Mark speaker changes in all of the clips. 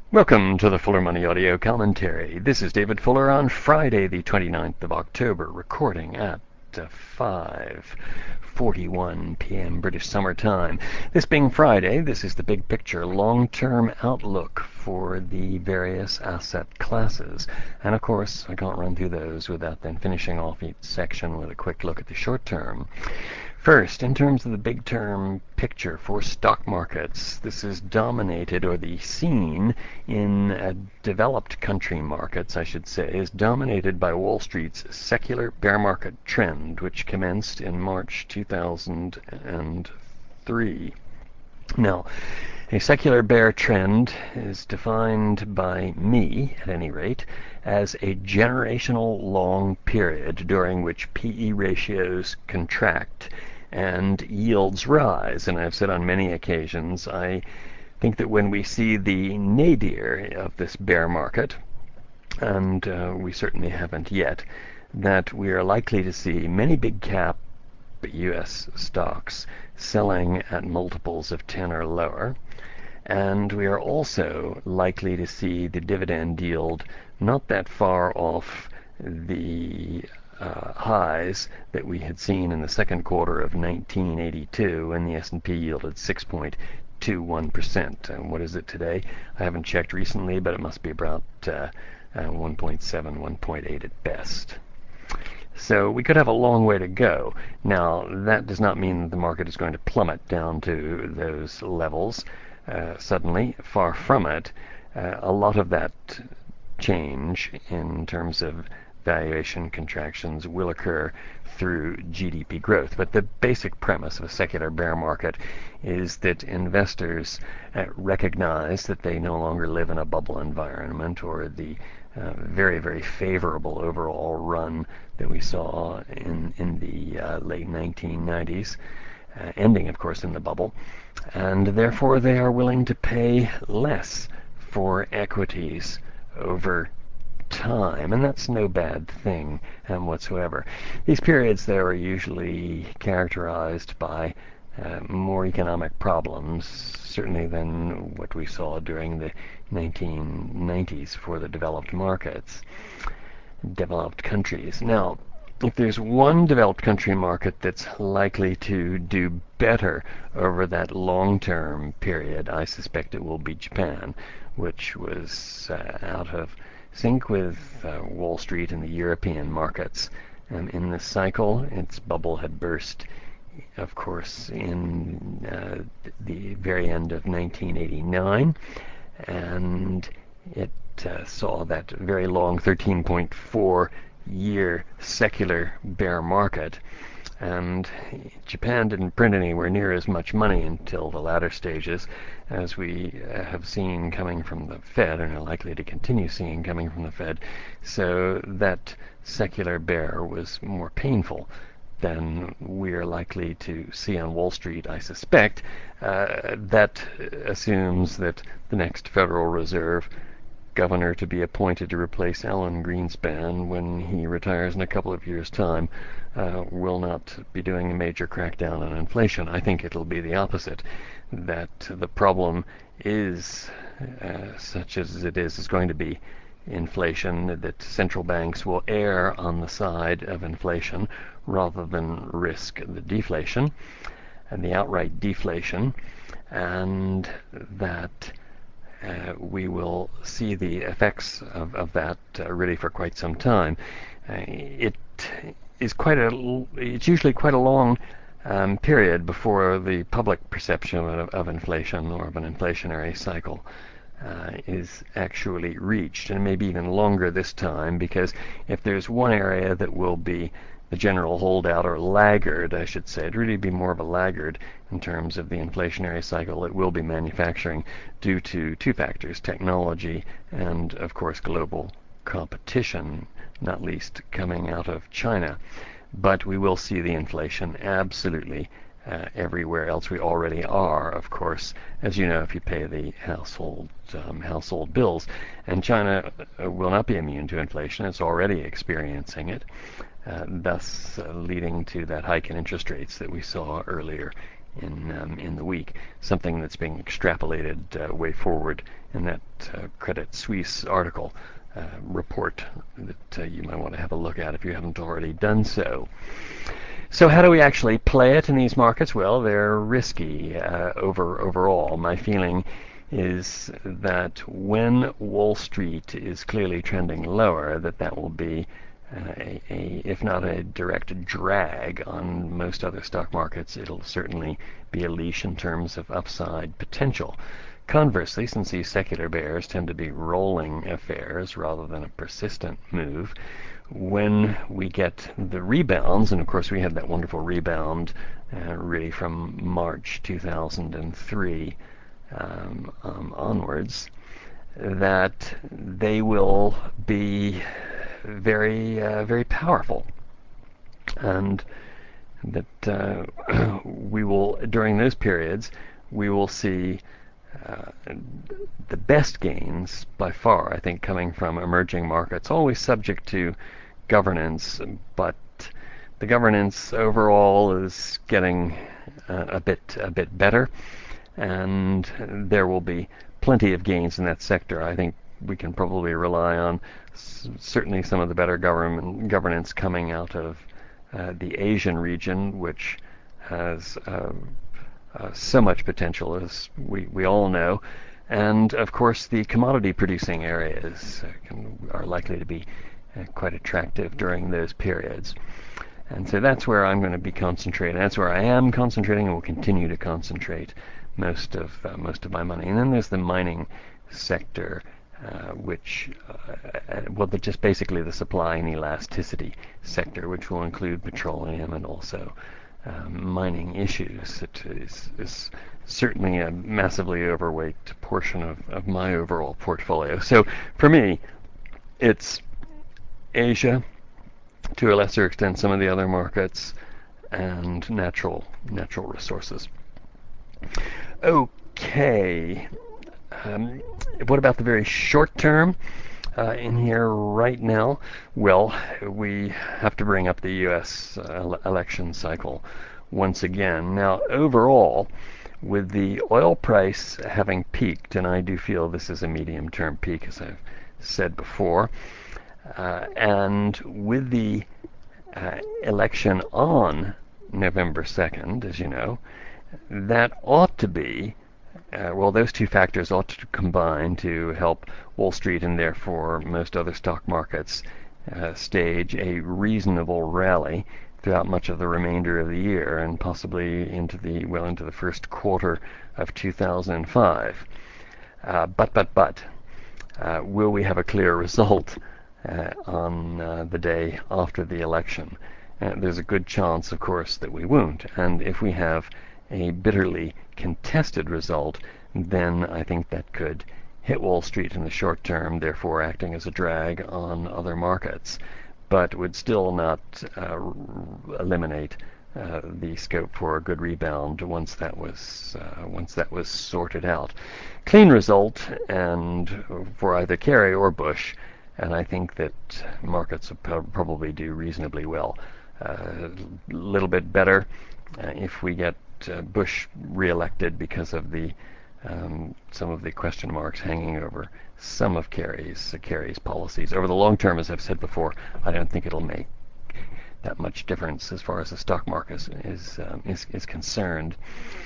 Speaker 1: Welcome to the Fuller Money Audio Commentary. This is David Fuller on Friday, the 29th of October, recording at 5:41 p.m. British Summer Time. This being Friday, this is the big picture long-term outlook for the various asset classes. And of course, I can't run through those without then finishing off each section with a quick look at the short term. First, in terms of the big term picture for stock markets, this is dominated, or the scene in developed country markets, I should say, is dominated by Wall Street's secular bear market trend, which commenced in March 2003. Now, a secular bear trend is defined by me, at any rate, as a generational long period during which PE ratios contract and yields rise. And I've said on many occasions, I think that when we see the nadir of this bear market, and we certainly haven't yet, that we are likely to see many big cap U.S. stocks selling at multiples of 10 or lower. And we are also likely to see the dividend yield not that far off the highs that we had seen in the second quarter of 1982 when the S&P yielded 6.21%. And what is it today? I haven't checked recently, but it must be about 1.7, 1.8 at best. So we could have a long way to go. Now, that does not mean that the market is going to plummet down to those levels suddenly. Far from it. A lot of that change in terms of valuation contractions will occur through GDP growth. But the basic premise of a secular bear market is that investors recognize that they no longer live in a bubble environment, or the very, very favorable overall run that we saw in the late 1990s, ending, of course, in the bubble. And therefore they are willing to pay less for equities over time, and that's no bad thing whatsoever. These periods, though, are usually characterized by more economic problems, certainly than what we saw during the 1990s for the developed markets, developed countries. Now, if there's one developed country market that's likely to do better over that long-term period, I suspect it will be Japan, which was out of sync with Wall Street and the European markets. In this cycle, its bubble had burst, of course, in the very end of 1989, and it saw that very long 13.4-year secular bear market. And Japan didn't print anywhere near as much money until the latter stages, as we have seen coming from the Fed, and are likely to continue seeing coming from the Fed. So that secular bear was more painful than we're likely to see on Wall Street, I suspect. That assumes that the next Federal Reserve governor to be appointed to replace Alan Greenspan when he retires in a couple of years' time will not be doing a major crackdown on inflation. I think it'll be the opposite, that the problem is, such as it is going to be inflation, that central banks will err on the side of inflation rather than risk the deflation and the outright deflation, and that we will see the effects of that really for quite some time. It's usually quite a long period before the public perception of inflation, or of an inflationary cycle, is actually reached, and maybe even longer this time, because if there's one area that will be the general holdout, or laggard, I should say, it'd really be more of a laggard in terms of the inflationary cycle, it will be manufacturing, due to two factors: technology and, of course, global competition, not least coming out of China. But we will see the inflation absolutely everywhere else. We already are, of course, as you know, if you pay the household bills. And China will not be immune to inflation. It's already experiencing it, thus leading to that hike in interest rates that we saw earlier in the week, something that's being extrapolated way forward in that Credit Suisse article report that you might want to have a look at if you haven't already done so. So how do we actually play it in these markets? Well, they're risky overall. My feeling is that when Wall Street is clearly trending lower, that will be if not a direct drag on most other stock markets, it'll certainly be a leash in terms of upside potential. Conversely, since these secular bears tend to be rolling affairs rather than a persistent move, when we get the rebounds, and of course we had that wonderful rebound really from March 2003 onwards, that they will be very powerful, and that we will, during those periods, we will see the best gains by far, I think, coming from emerging markets, always subject to governance, but the governance overall is getting a bit better, and there will be plenty of gains in that sector. I think we can probably rely on certainly some of the better governance coming out of the Asian region, which has so much potential, as we all know, and of course the commodity producing areas are likely to be quite attractive during those periods. And so that's where I'm going to be concentrating. That's where I am concentrating and will continue to concentrate most of my money. And then there's the mining sector, which just basically the supply and elasticity sector, which will include petroleum and also mining issues. It is certainly a massively overweight portion of my overall portfolio. So for me, it's Asia, to a lesser extent some of the other markets, and natural resources. Okay, what about the very short term in here right now? Well, we have to bring up the U.S. Election cycle once again. Now, overall, with the oil price having peaked, and I do feel this is a medium-term peak, as I've said before, and with the election on November 2nd, as you know, that ought to be, those two factors ought to combine to help Wall Street and therefore most other stock markets stage a reasonable rally throughout much of the remainder of the year and possibly into the first quarter of 2005. But will we have a clear result on the day after the election? There's a good chance, of course, that we won't. And if we have a bitterly contested result, then I think that could hit Wall Street in the short term, therefore acting as a drag on other markets, but would still not eliminate the scope for a good rebound once that was sorted out. Clean result, and for either Kerry or Bush, and I think that markets will probably do reasonably well. A little bit better if we get Bush reelected, because of the some of the question marks hanging over some of Kerry's policies. Over the long term, as I've said before, I don't think it'll make that much difference as far as the stock market is concerned.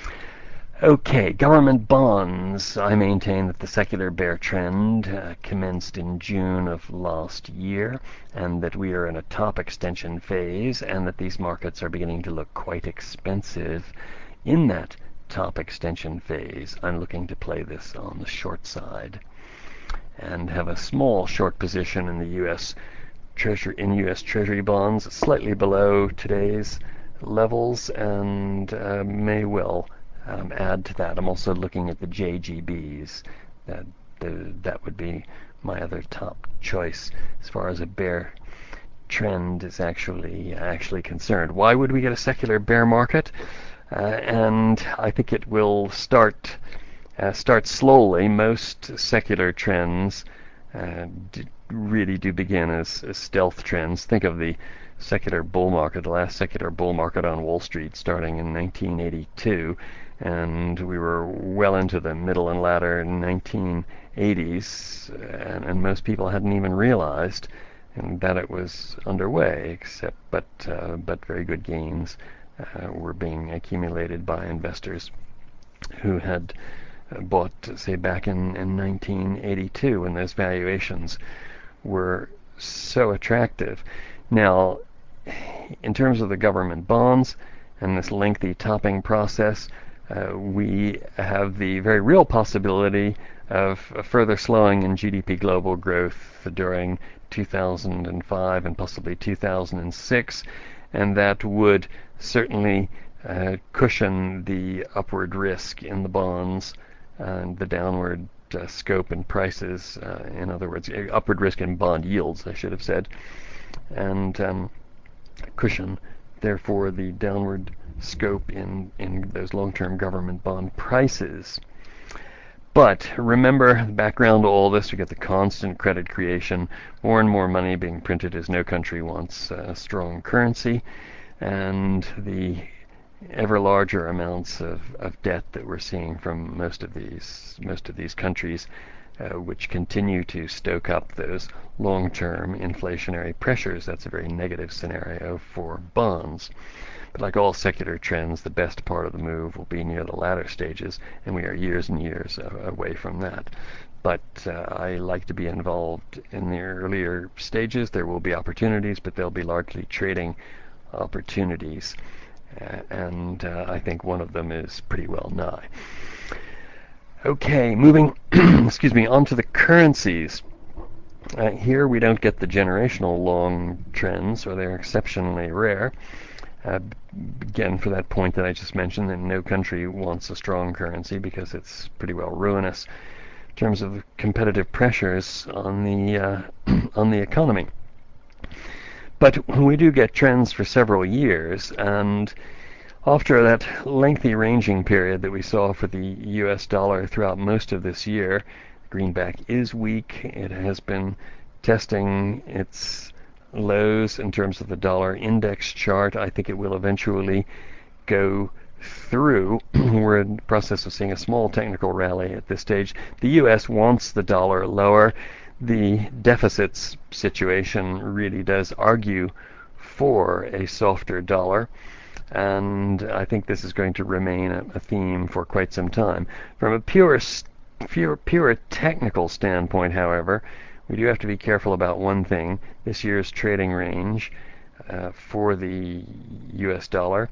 Speaker 1: Okay, government bonds. I maintain that the secular bear trend commenced in June of last year, and that we are in a top extension phase, and that these markets are beginning to look quite expensive. In that top extension phase, I'm looking to play this on the short side and have a small short position in the U.S. Treasury bonds, slightly below today's levels, and may well add to that. I'm also looking at the JGBs. That would be my other top choice as far as a bear trend is actually concerned. Why would we get a secular bear market? And I think it will start slowly. Most secular trends really do begin as stealth trends. Think of the secular bull market, the last secular bull market on Wall Street starting in 1982, and we were well into the middle and latter 1980s, and most people hadn't even realized that it was underway, but very good gains were being accumulated by investors who had bought, say, back in 1982 when those valuations were so attractive. Now, in terms of the government bonds and this lengthy topping process, we have the very real possibility of a further slowing in GDP global growth during 2005 and possibly 2006, and that would certainly cushion the upward risk in the bonds and the downward scope in prices. In other words, upward risk in bond yields, I should have said, and cushion, therefore, the downward scope in those long-term government bond prices. But remember, the background to all this, we get the constant credit creation, more and more money being printed as no country wants a strong currency, and the ever larger amounts of debt that we're seeing from most of these countries, which continue to stoke up those long-term inflationary pressures. That's a very negative scenario for bonds. But like all secular trends, the best part of the move will be near the latter stages, and we are years and years away from that. But I like to be involved in the earlier stages. There will be opportunities, but they'll be largely trading opportunities. And I think one of them is pretty well nigh. Okay, moving excuse me, onto the currencies. Here we don't get the generational long trends, or they're exceptionally rare. Again, for that point that I just mentioned, that no country wants a strong currency because it's pretty well ruinous in terms of competitive pressures on the economy. But we do get trends for several years, and after that lengthy ranging period that we saw for the US dollar throughout most of this year, the greenback is weak. It has been testing its lows in terms of the dollar index chart. I think it will eventually go through. We're in the process of seeing a small technical rally at this stage. The US wants the dollar lower. The deficits situation really does argue for a softer dollar, and I think this is going to remain a theme for quite some time. From a pure technical standpoint, however, we do have to be careful about one thing. This year's trading range for the US dollar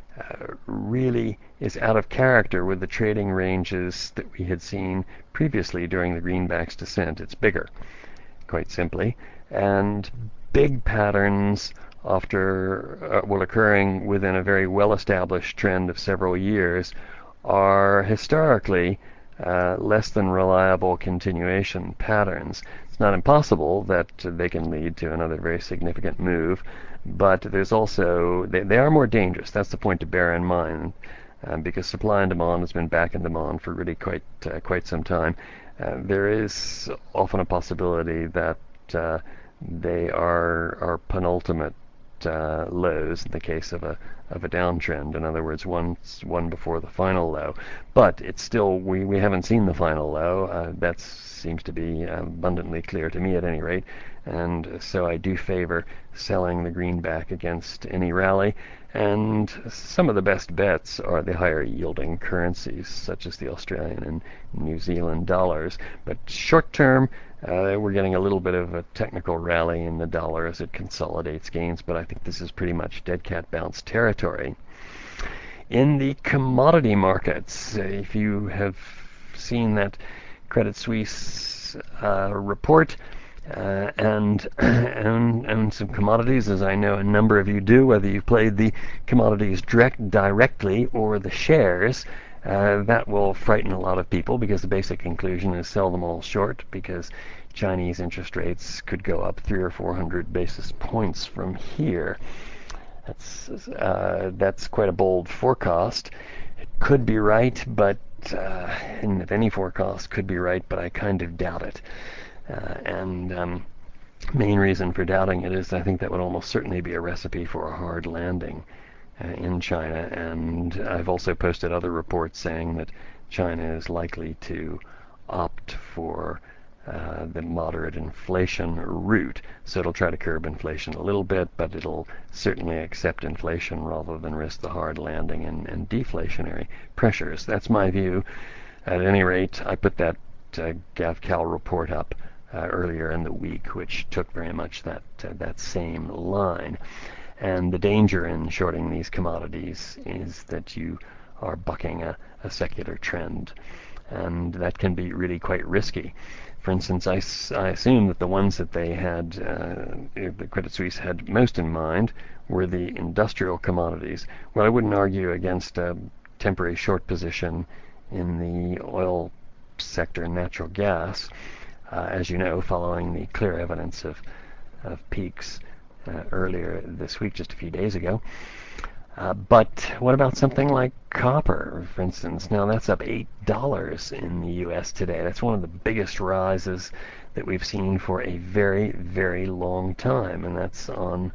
Speaker 1: really is out of character with the trading ranges that we had seen previously during the greenback's descent. It's bigger, quite simply, and big patterns after occurring within a very well-established trend of several years are historically less than reliable continuation patterns. It's not impossible that they can lead to another very significant move, but there's also, they are more dangerous. That's the point to bear in mind, because supply and demand has been back in demand for really quite some time. There is often a possibility that they are penultimate lows in the case of a downtrend. In other words, one before the final low. But it's still, we haven't seen the final low. That seems to be abundantly clear to me at any rate. And so I do favor selling the greenback against any rally. And some of the best bets are the higher yielding currencies, such as the Australian and New Zealand dollars. But short term, we're getting a little bit of a technical rally in the dollar as it consolidates gains, but I think this is pretty much dead cat bounce territory. In the commodity markets, if you have seen that Credit Suisse report, and some commodities, as I know a number of you do, whether you've played the commodities directly or the shares, that will frighten a lot of people, because the basic conclusion is sell them all short, because Chinese interest rates could go up 300 or 400 basis points from here. That's quite a bold forecast. It could be right, but and if any forecast could be right, but I kind of doubt it. And Main reason for doubting it is I think that would almost certainly be a recipe for a hard landing in China. And I've also posted other reports saying that China is likely to opt for the moderate inflation route. So it'll try to curb inflation a little bit, but it'll certainly accept inflation rather than risk the hard landing and deflationary pressures. That's my view. At any rate, I put that GavCal report up earlier in the week, which took very much that same line. And the danger in shorting these commodities is that you are bucking a secular trend, and that can be really quite risky. For instance, I assume that the ones that they had, the Credit Suisse had most in mind, were the industrial commodities. Well, I wouldn't argue against a temporary short position in the oil sector, natural gas, as you know, following the clear evidence of peaks earlier this week, just a few days ago. But what about something like copper, for instance? Now that's up $8 in the U.S. today. That's one of the biggest rises that we've seen for a very, very long time, and that's on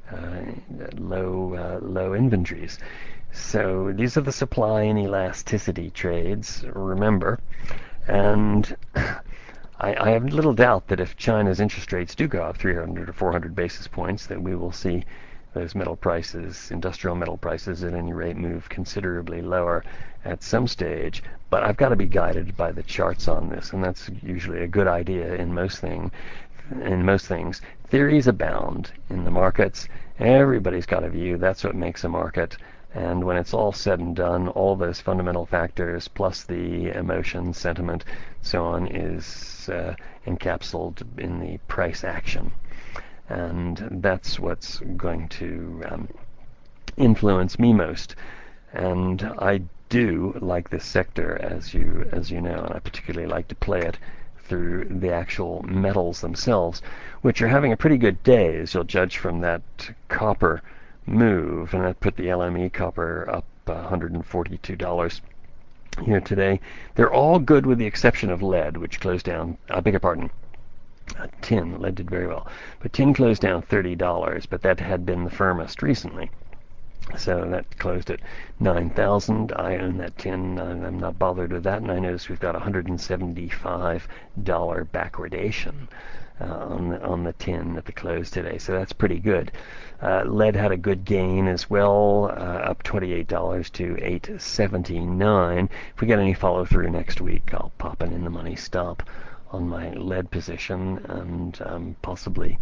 Speaker 1: low inventories. So these are the supply and elasticity trades, remember. And I have little doubt that if China's interest rates do go up 300 or 400 basis points, that we will see those metal prices, industrial metal prices at any rate, move considerably lower at some stage. But I've got to be guided by the charts on this, and that's usually a good idea in most things. Theories abound in the markets. Everybody's got a view. That's what makes a market. And when it's all said and done, all those fundamental factors, plus the emotion, sentiment, so on, is encapsulated in the price action. And that's what's going to influence me most. And I do like this sector, as you know, and I particularly like to play it through the actual metals themselves, which are having a pretty good day, as you'll judge from that copper move, and that put the LME copper up $142 here today. They're all good with the exception of lead, which closed down, I beg your pardon, tin. Lead did very well, but tin closed down $30, but that had been the firmest recently. So that closed at 9,000. I own that tin. I'm not bothered with that, and I notice we've got $175 backwardation on the tin at the close today, so that's pretty good. Lead had a good gain as well, up $28 to $8.79. If we get any follow through next week, I'll pop an in the money stop on my lead position and possibly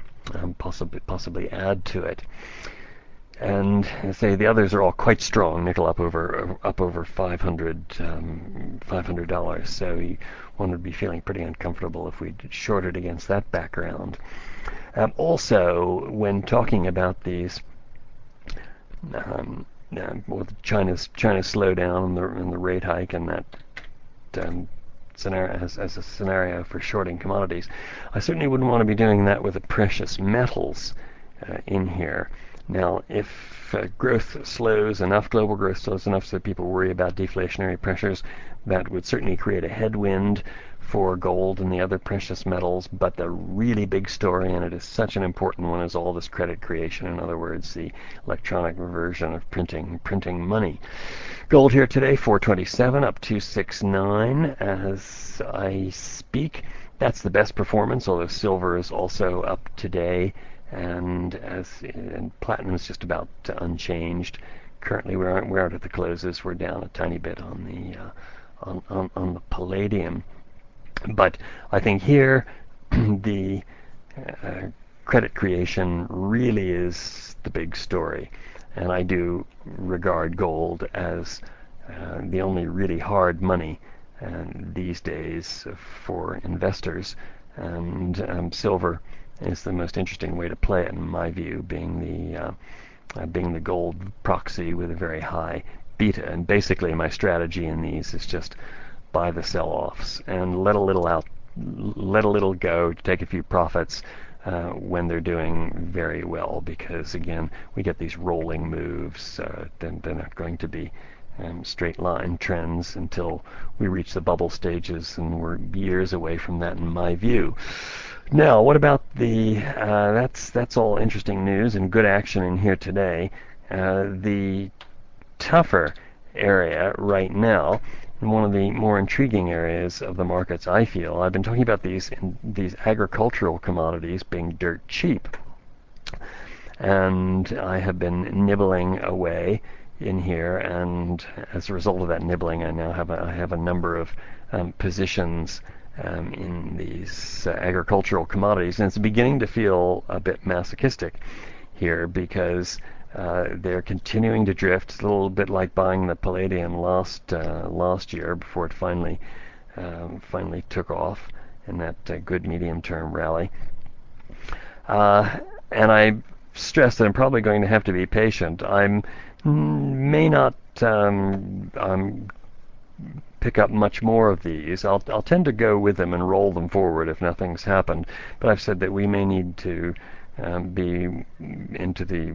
Speaker 1: add to it. And say the others are all quite strong. Nickel up over $500. So one would be feeling pretty uncomfortable if we shorted against that background. Also, when talking about these, China's slowdown and the rate hike and that scenario as a scenario for shorting commodities, I certainly wouldn't want to be doing that with the precious metals in here. Now, if global growth slows enough so people worry about deflationary pressures, that would certainly create a headwind for gold and the other precious metals. But the really big story, and it is such an important one, is all this credit creation. In other words, the electronic version of printing money. Gold here today, 427, up 269 as I speak. That's the best performance, although silver is also up today. And platinum is just about unchanged. Currently, we aren't at the closes. We're down a tiny bit on the palladium. But I think here the credit creation really is the big story, and I do regard gold as the only really hard money these days for investors, and silver is the most interesting way to play it, in my view, being the gold proxy with a very high beta. And basically my strategy in these is just buy the sell-offs and let a little go, take a few profits when they're doing very well, because again, we get these rolling moves. They're not going to be straight line trends until we reach the bubble stages, and we're years away from that in my view. Now, what about that's all interesting news and good action in here today. The tougher area right now, and one of the more intriguing areas of the markets, I feel. I've been talking about these agricultural commodities being dirt cheap, and I have been nibbling away in here, and as a result of that nibbling, I have a number of positions in these agricultural commodities, and it's beginning to feel a bit masochistic here because they're continuing to drift. It's a little bit like buying the palladium last year before it finally took off in that good medium-term rally. And I stress that I'm probably going to have to be patient. I may not pick up much more of these. I'll tend to go with them and roll them forward if nothing's happened. But I've said that we may need to be into the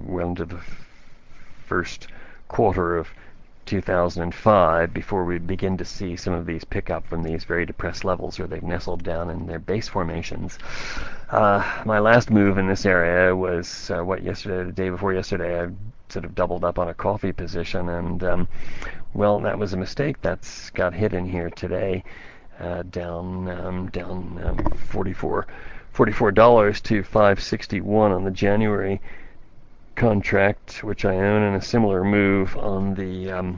Speaker 1: first quarter of 2005 before we begin to see some of these pick up from these very depressed levels where they've nestled down in their base formations. My last move in this area was the day before yesterday. I sort of doubled up on a coffee position, and well, that was a mistake. That's got hit in here today, down $44 to 561 on the January contract, which I own, and a similar move on the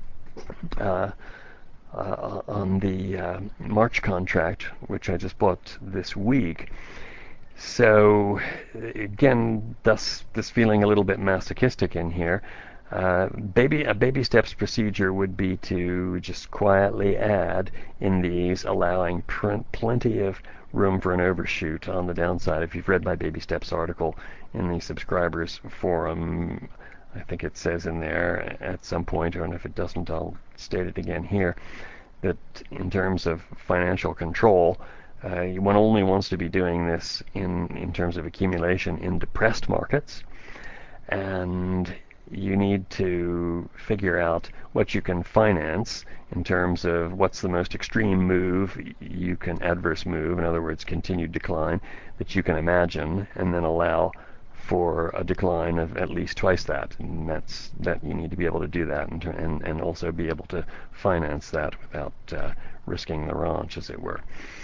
Speaker 1: March contract, which I just bought this week. So again, thus this feeling a little bit masochistic in here. A baby steps procedure would be to just quietly add in these, allowing plenty of room for an overshoot on the downside. If you've read my baby steps article in the subscribers forum, I think it says in there at some point, or if it doesn't, I'll state it again here, that in terms of financial control, one only wants to be doing this in terms of accumulation in depressed markets, and you need to figure out what you can finance in terms of what's the most extreme move adverse move, in other words, continued decline, that you can imagine, and then allow for a decline of at least twice that. And that you need to be able to do that and also be able to finance that without risking the ranch, as it were.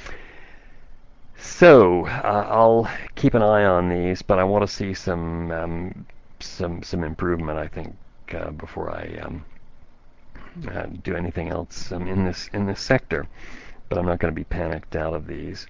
Speaker 1: So I'll keep an eye on these, but I want to see some improvement, I think, before I do anything else in this sector. But I'm not going to be panicked out of these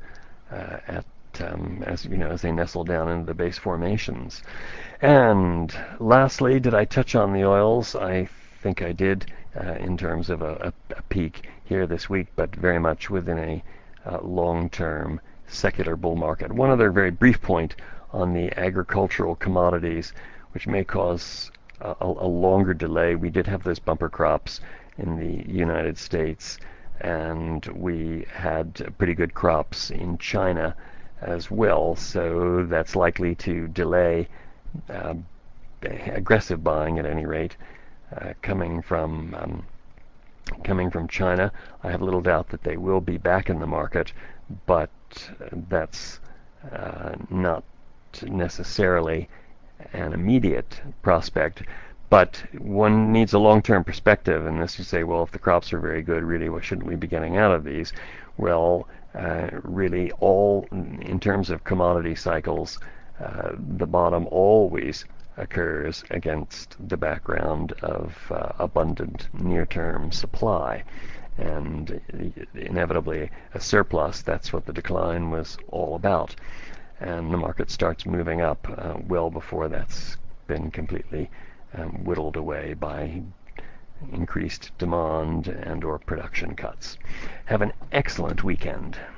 Speaker 1: as they nestle down into the base formations. And lastly, did I touch on the oils? I think I did in terms of a peak here this week, but very much within a long-term secular bull market. One other very brief point on the agricultural commodities, which may cause a longer delay. We did have those bumper crops in the United States, and we had pretty good crops in China as well, so that's likely to delay aggressive buying at any rate coming from China. I have little doubt that they will be back in the market, but that's not necessarily an immediate prospect. But one needs a long-term perspective, and this you say, well, if the crops are very good, really, what shouldn't we be getting out of these? Well, really, all in terms of commodity cycles, the bottom always occurs against the background of abundant near-term supply, and inevitably a surplus. That's what the decline was all about, and the market starts moving up well before that's been completely whittled away by increased demand and or production cuts. Have an excellent weekend.